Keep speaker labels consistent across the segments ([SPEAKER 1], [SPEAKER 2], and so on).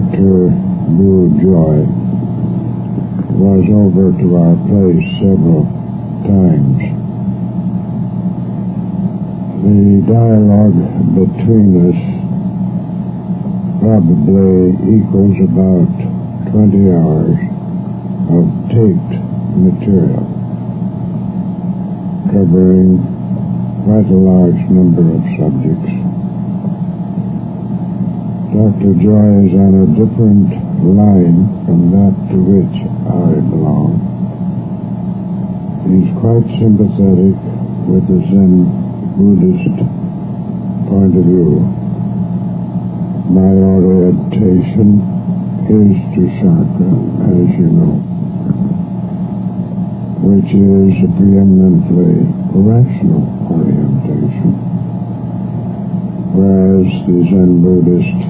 [SPEAKER 1] Dr. Brew Joy was over to our place several times. The dialogue between us probably equals about 20 hours of taped material, covering quite a large number of subjects. Dr. Joy is on a different line from that to which I belong. He's quite sympathetic with the Zen Buddhist point of view. My orientation is to chakra, as you know, which is a preeminently rational orientation, whereas the Zen Buddhist,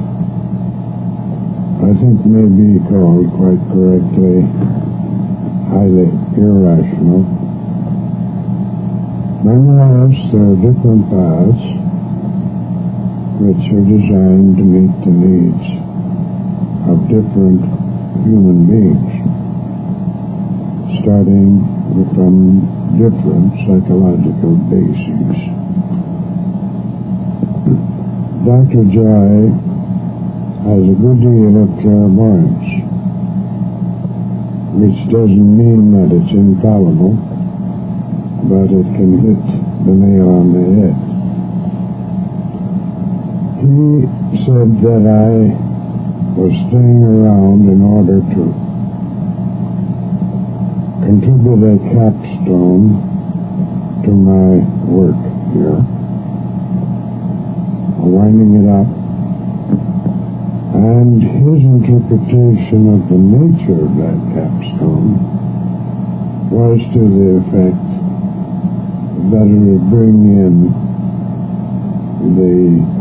[SPEAKER 1] I think, may be called quite correctly highly irrational. Nonetheless, there are different paths which are designed to meet the needs of different human beings, starting from different psychological bases. Dr. Joy has a good deal of clairvoyance, which doesn't mean that it's infallible, but it can hit the nail on the head. He said that I was staying around in order to contribute a capstone to my work here, winding it up. And his interpretation of the nature of that capstone was to the effect that it would bring in the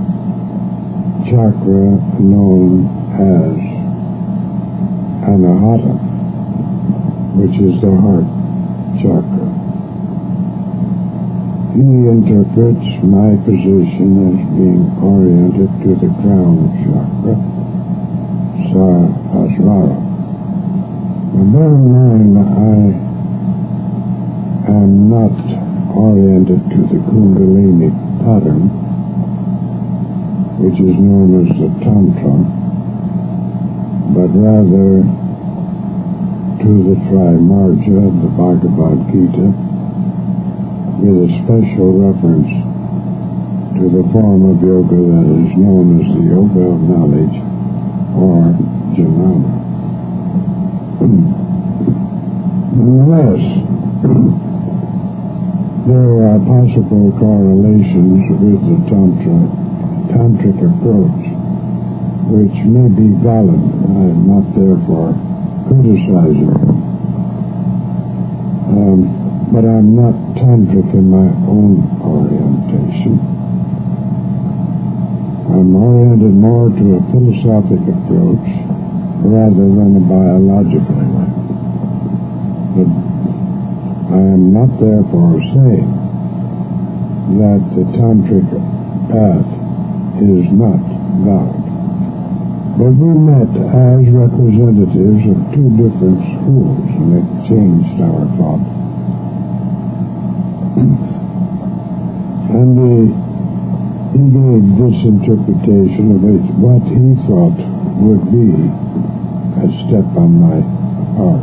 [SPEAKER 1] chakra known as Anahata, which is the heart chakra. He interprets my position as being oriented to the crown chakra, Sahasrara. But bear in mind, I am not oriented to the Kundalini pattern, which is known as the Tantra, but rather to the Trimarja of the Bhagavad Gita, with a special reference to the form of yoga that is known as the yoga of knowledge, or jnana. Nonetheless, there are possible correlations with the tantric approach, which may be valid. I am not therefore criticizing them. But I'm not tantric in my own orientation. I'm oriented more to a philosophic approach rather than a biological one. But I am not therefore saying that the tantric path is not valid. But we met as representatives of two different schools, and it changed our thought. And he gave this interpretation of what he thought would be a step on my part.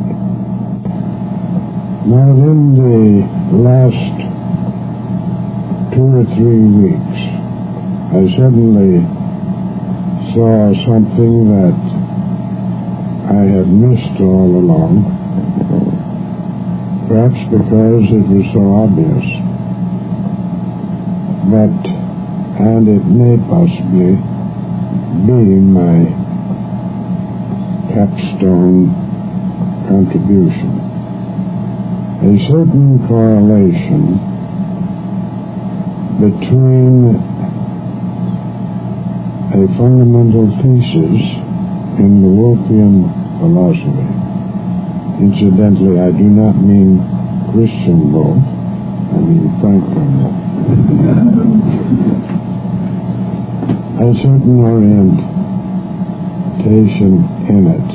[SPEAKER 1] Now, in the last 2 or 3 weeks, I suddenly saw something that I had missed all along, perhaps because it was so obvious. And it may possibly be my capstone contribution. A certain correlation between a fundamental thesis in the Wolffian philosophy. Incidentally, I do not mean Christian Wolff, I mean Franklin Wolff. A certain meditation in it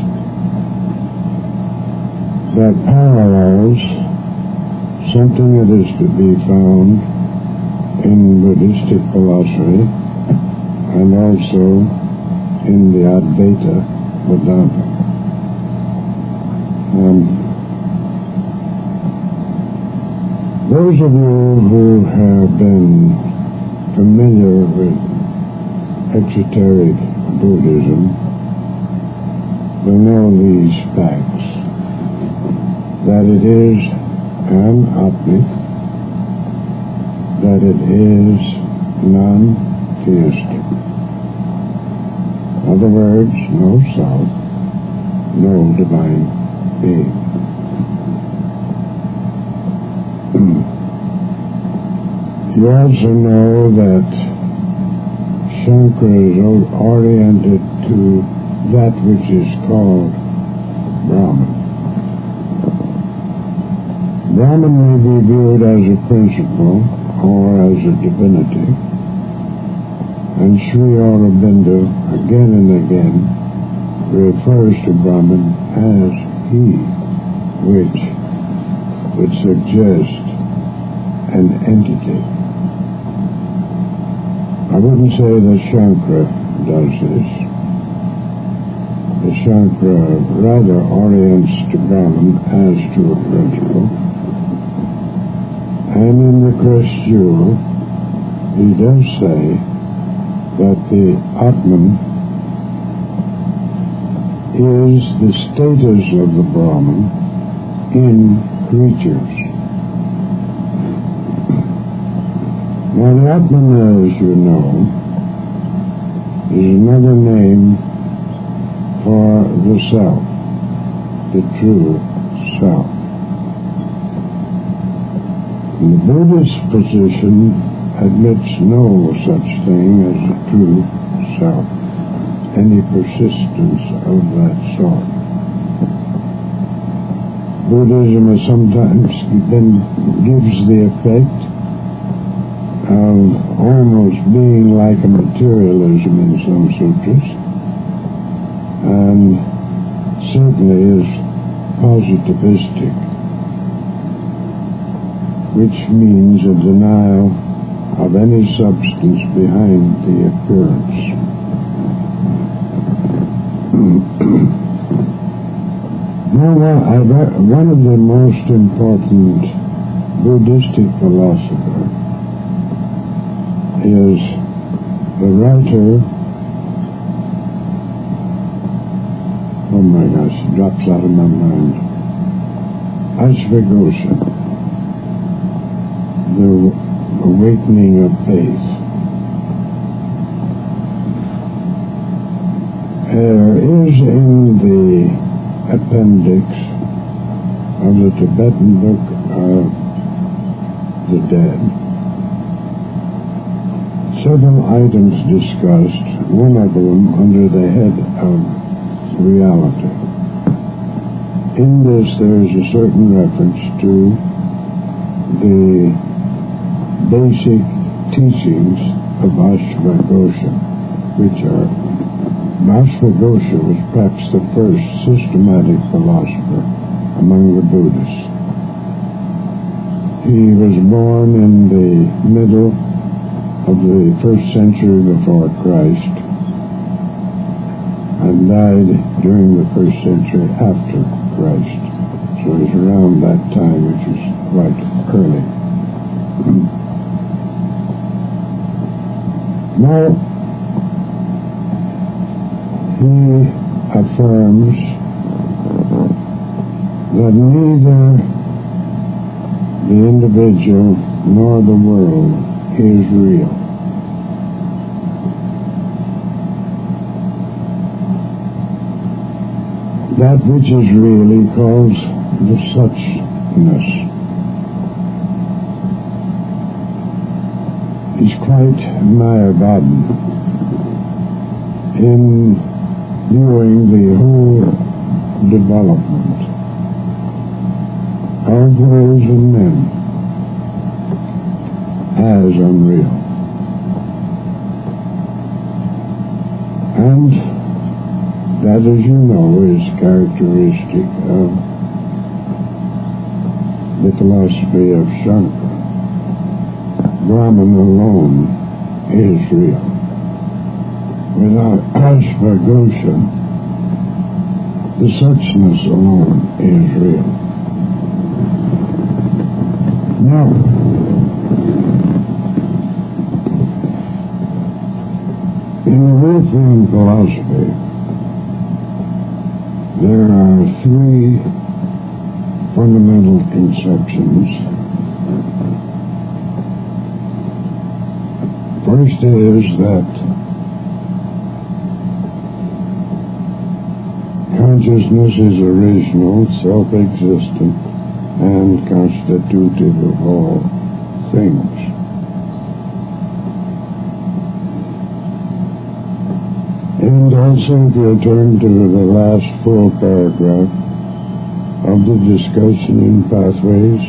[SPEAKER 1] that parallels something that is to be found in Buddhistic philosophy and also in the Advaita Vedanta. Those of you who have been familiar with exoteric Buddhism will know these facts, that it is an Atmik, that it is non-theistic. In other words, no self, no divine being. You also know that Shankara is oriented to that which is called Brahman. Brahman may be viewed as a principle or as a divinity, and Sri Aurobindo again and again refers to Brahman as he, which would suggest an entity. I wouldn't say that Shankara does this. The Shankara rather orients to Brahman as to a principle, and in the Krishna Jewel he does say that the Atman is the status of the Brahman in creatures. Now the Atman, as you know, is another name for the self, the true self. The Buddhist position admits no such thing as a true self, any persistence of that sort. Buddhism has sometimes gives the effect of almost being like a materialism in some sutras, and certainly is positivistic, which means a denial of any substance behind the appearance. Now, one of the most important Buddhistic philosophers is the writer, oh my gosh, it drops out of my mind, Ashvaghosha, The Awakening of Faith. There is in the appendix of the Tibetan Book of the Dead several items discussed, one of them under the head of reality. In this there is a certain reference to the basic teachings of Ashvaghosha, which are, Ashvaghosha was perhaps the first systematic philosopher among the Buddhists. He was born in the middle of the 1st century before Christ and died during the 1st century after Christ. So he's around that time, which is quite early. Now, he affirms that neither the individual nor the world is real. That which is real he calls the suchness. He's quite Mayavadan in viewing the whole development of worlds and men as unreal. And That, as you know, is characteristic of the philosophy of Shankara. Brahman alone is real. Without Ashvagosha, the suchness alone is real. Now, in the Within philosophy, there are three fundamental conceptions. First is that consciousness is original, self-existent, and constitutive of all things. And also, if you turn to the last full paragraph of the discussion in Pathways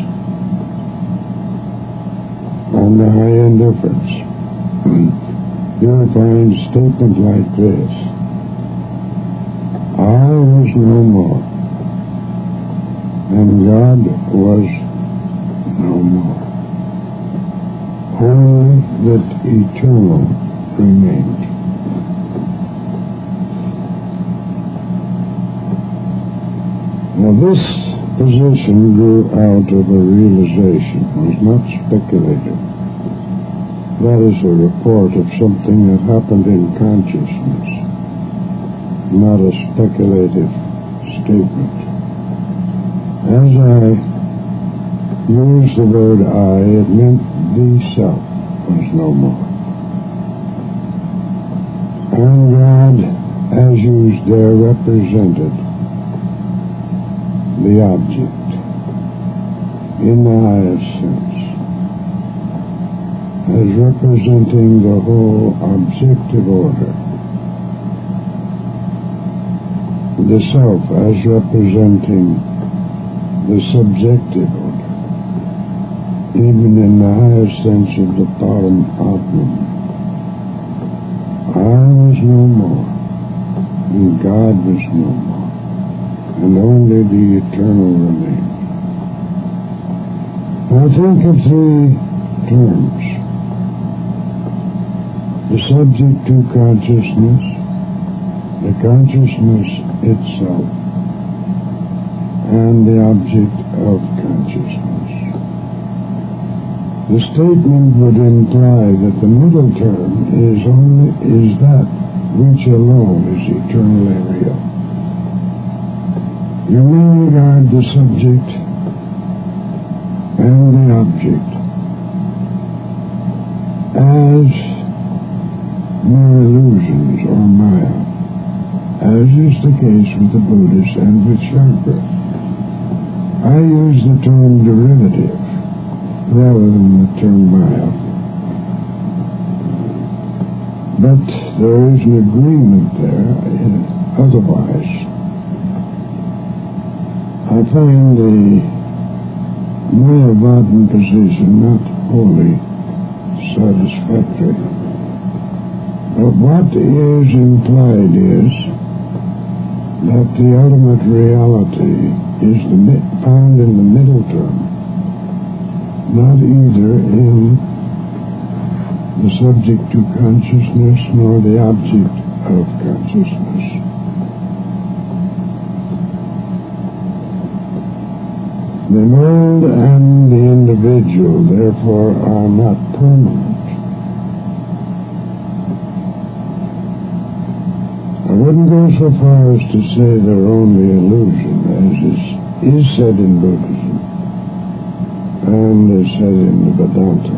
[SPEAKER 1] on the high indifference, you'll find a statement like this: I was no more, and God was no more. Only that eternal remained. Now this position grew out of a realization, was not speculative. That is a report of something that happened in consciousness, not a speculative statement. As I used the word I, it meant the self was no more. And God, as used there, represented the object in the highest sense, as representing the whole objective order, the self as representing the subjective order, even in the highest sense of the Param Atman. I was no more, and God was no more, and only the eternal remained. Now think of three terms: the subject to consciousness, the consciousness itself, and the object of consciousness. The statement would imply that the middle term is that which alone is eternally real. You may regard the subject and the object as mere illusions or maya, as is the case with the Buddhists and with Shankara. I use the term derivative rather than the term maya. But there is an agreement there. Otherwise, I find the Mayavadan position not wholly satisfactory. But what is implied is that the ultimate reality is found in the middle term, not either in the subject to consciousness nor the object of consciousness. The world and the individual, therefore, are not permanent. I wouldn't go so far as to say they're only illusion, as is said in Buddhism and is said in the Vedanta,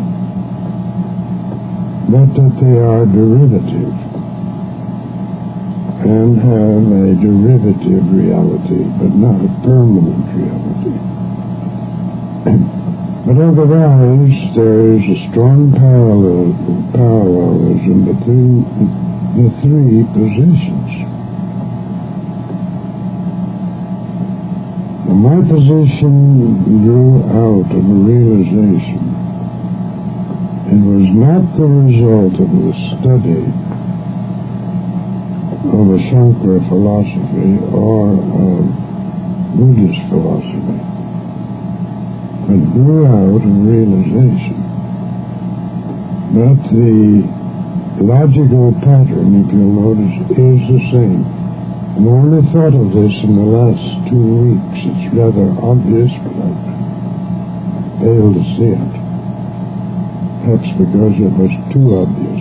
[SPEAKER 1] but that they are derivative and have a derivative reality, but not a permanent reality. But otherwise, there is a strong parallelism between the three positions. Now, my position grew out of a realization. It was not the result of the study of a Shankara philosophy or of Buddhist philosophy, but grew out of realization that the logical pattern, if you'll notice, is the same. And I only thought of this in the last 2 weeks. It's rather obvious, but I failed to see it. Perhaps because it was too obvious.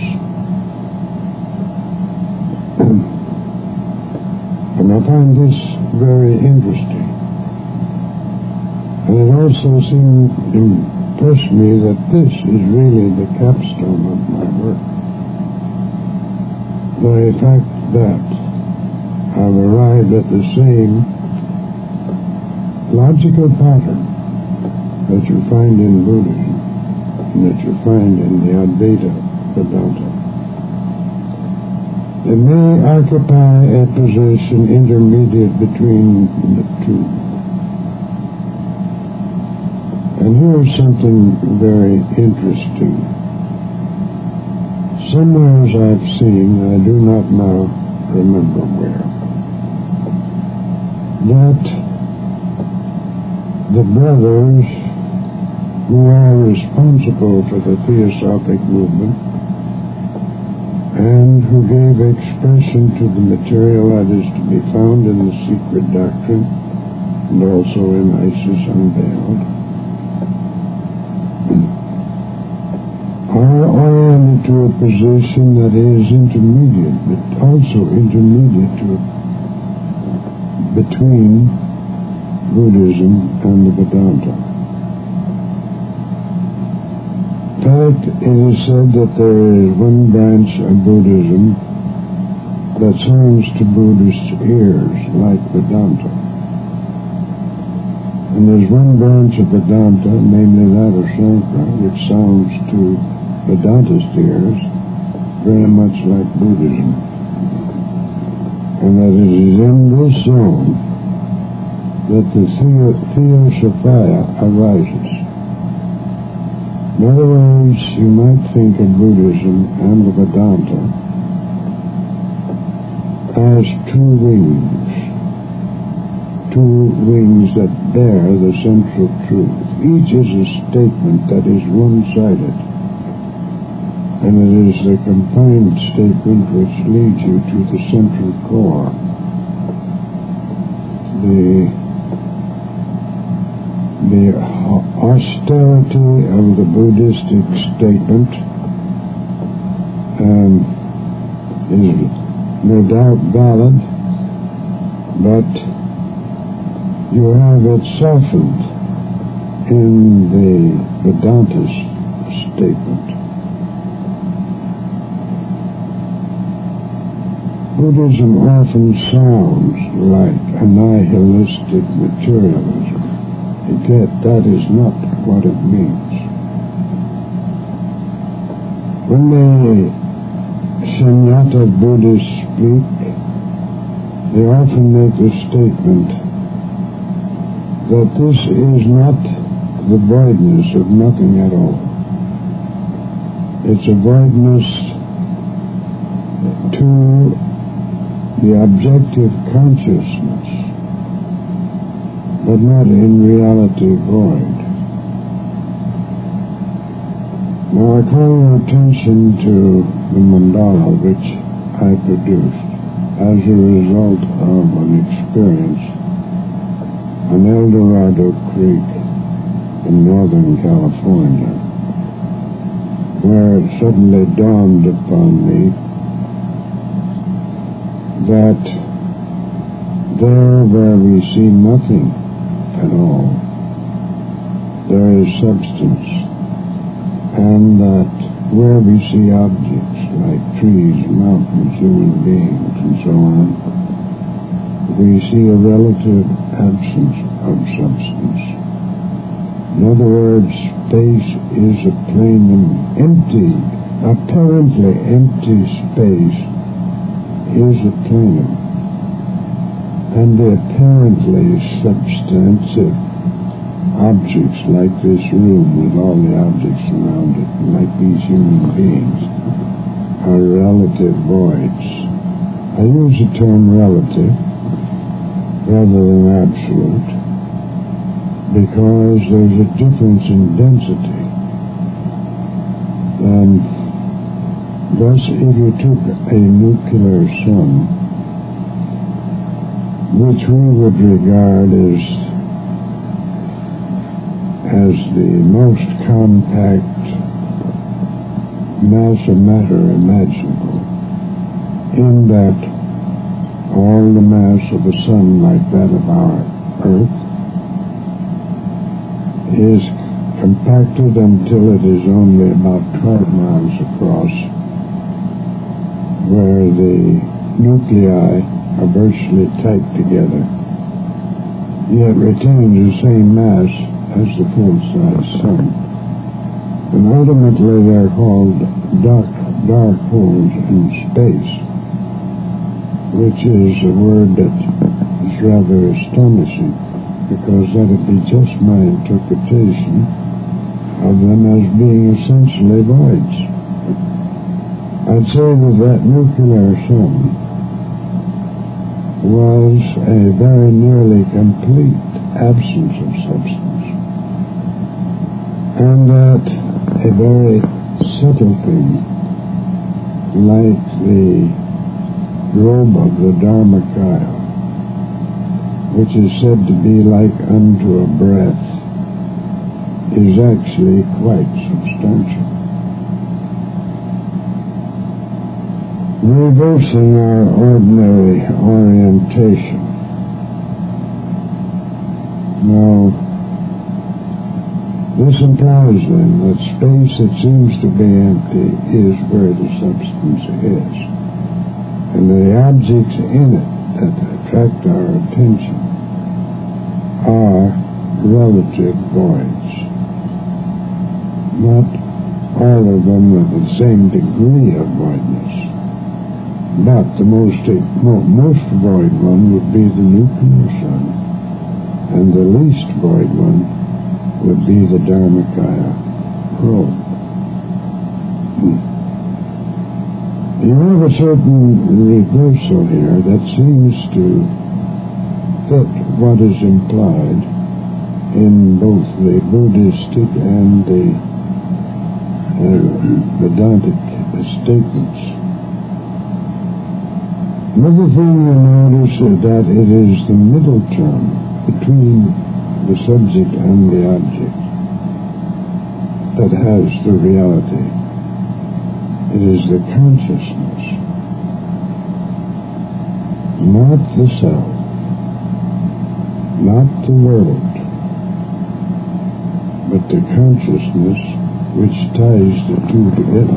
[SPEAKER 1] And I find this very interesting. And it also seemed to impress me that this is really the capstone of my work. The fact that I've arrived at the same logical pattern that you find in Buddhism and that you find in the Advaita Vedanta. It may occupy a position intermediate between the two. And here's something very interesting. Somewhere I've seen, I do not now remember where, that the brothers who are responsible for the Theosophic movement and who gave expression to the material that is to be found in the Secret Doctrine and also in Isis Unveiled, are oriented to a position that is intermediate, but also intermediate between Buddhism and the Vedanta. In fact, it is said that there is one branch of Buddhism that sounds to Buddhist ears like Vedanta. And there's one branch of Vedanta, namely that of Shankara, which sounds to Vedantist ears very much like Buddhism. And that it is in this zone that the Theosophia arises. In other words, you might think of Buddhism and the Vedanta as two wings that bear the central truth. Each is a statement that is one-sided, and it is the confined statement which leads you to the central core. The austerity of the Buddhistic statement is no doubt valid, but you have it softened in the Vedantist statement. Buddhism often sounds like a nihilistic materialism. Yet that is not what it means. When the Shunyata Buddhists speak, they often make the statement that this is not the voidness of nothing at all. It's a voidness to the objective consciousness, but not in reality void. Now I call your attention to the mandala which I produced as a result of an experience on El Dorado Creek in Northern California, where it suddenly dawned upon me that there where we see nothing at all, there is substance, and that where we see objects like trees, mountains, human beings, and so on, we see a relative absence of substance. In other words, space is a plain and empty, apparently empty space is a plenum, and the apparently substantive objects like this room with all the objects around it, like these human beings, are relative voids. I use the term relative rather than absolute because there's a difference in density. Thus, if you took a nuclear sun, which we would regard as the most compact mass of matter imaginable, in that all the mass of a sun like that of our Earth is compacted until it is only about 12 miles across, where the nuclei are virtually tight together, yet retains the same mass as the full-size sun. And ultimately they're called dark holes in space, which is a word that is rather astonishing, because that would be just my interpretation of them as being essentially voids. I'd say that nuclear sun was a very nearly complete absence of substance, and that a very subtle thing, like the robe of the Dharmakaya, which is said to be like unto a breath, is actually quite substantial. Reversing our ordinary orientation. Now, this implies then that space that seems to be empty is where the substance is, and the objects in it that attract our attention are relative voids. Not all of them with the same degree of voidness, but the most void one would be the nuclear sun, and the least void one would be the Dharmakaya probe. You have a certain reversal here that seems to fit what is implied in both the Buddhistic and the Vedantic statements. Another thing you notice is that it is the middle term between the subject and the object that has the reality. It is the consciousness, not the self, not the world, but the consciousness which ties the two together.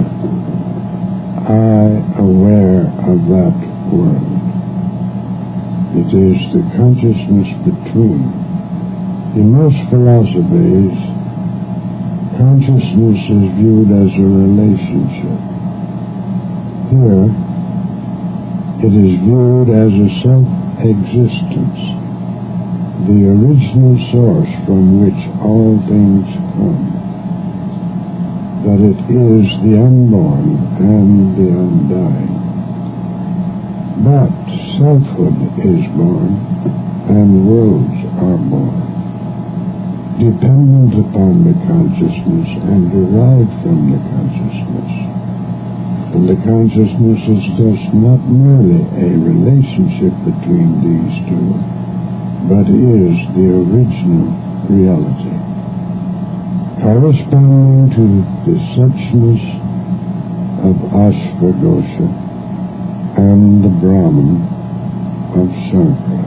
[SPEAKER 1] I aware of that world. It is the consciousness between. In most philosophies, consciousness is viewed as a relationship. Here, it is viewed as a self-existence, the original source from which all things come, that it is the unborn and the undying. But selfhood is born, and worlds are born, dependent upon the consciousness and derived from the consciousness. And the consciousness is thus not merely a relationship between these two, but is the original reality, corresponding to the suchness of Ashvaghosha and the Brahman of Sankara.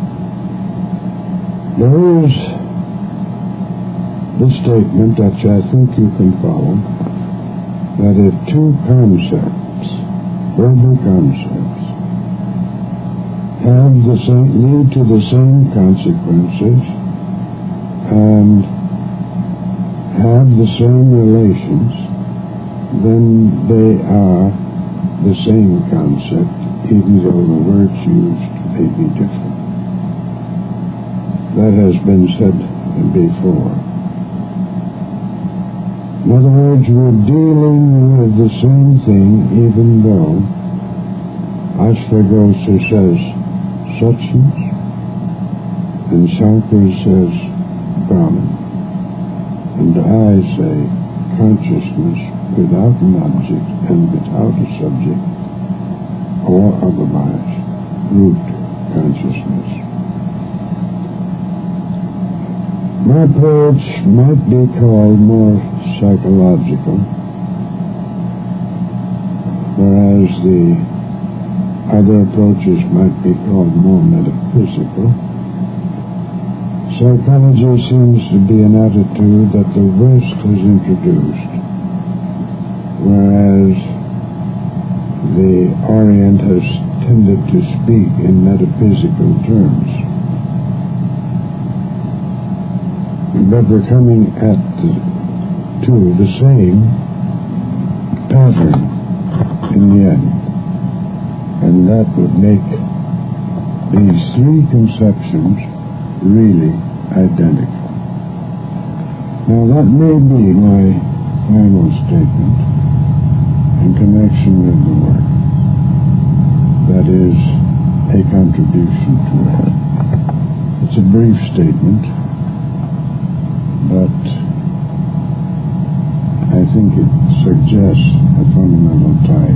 [SPEAKER 1] There is the statement that I think you can follow, that if two concepts, verbal concepts, lead to the same consequences and have the same relations, then they are the same concept, even though the words used may be different. That has been said before. In other words, we're dealing with the same thing, even though Asvaghosha says substance, and Shankara says Brahman, and I say consciousness without an object and without a subject, or otherwise, root consciousness. My approach might be called more psychological, whereas the other approaches might be called more metaphysical. Psychology seems to be an attitude that the West has introduced, whereas the Orient has tended to speak in metaphysical terms. But we're coming at to the same pattern in the end, and that would make these three conceptions really identical. Now that may be my final statement in connection with the work. That is a contribution to it. It's a brief statement, but I think it suggests a fundamental tie